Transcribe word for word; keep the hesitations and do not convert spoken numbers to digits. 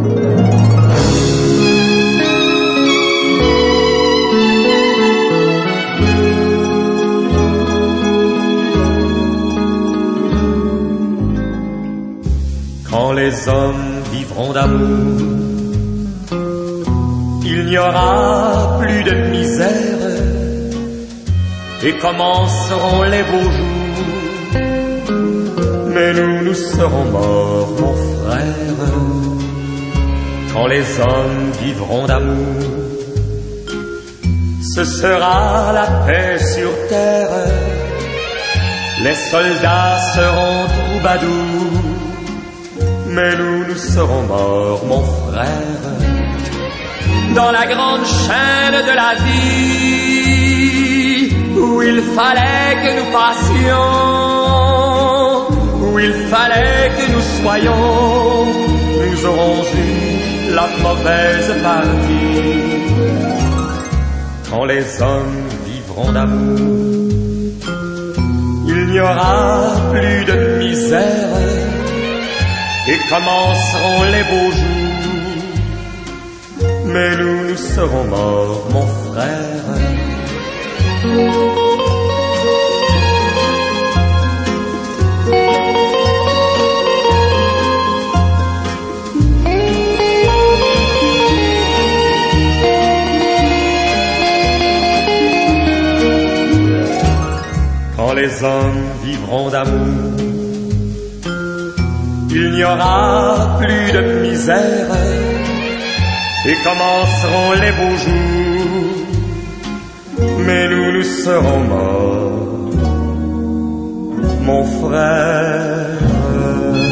Quand les hommes vivront d'amour, il n'y aura plus de misère et commenceront les beaux jours. Mais nous, nous serons morts, mon frère. Quand les hommes vivront d'amour, ce sera la paix sur terre. Les soldats seront troubadours, mais nous, nous serons morts, mon frère. Dans la grande chaîne de la vie, où il fallait que nous passions, où il fallait que nous soyons, nous aurons eu la mauvaise partie. Quand les hommes vivront d'amour, il n'y aura plus de misère et commenceront les beaux jours. Mais nous, nous serons morts, mon frère. Quand les hommes vivront d'amour, il n'y aura plus de misère et commenceront les beaux jours. Mais nous, nous serons morts, mon frère.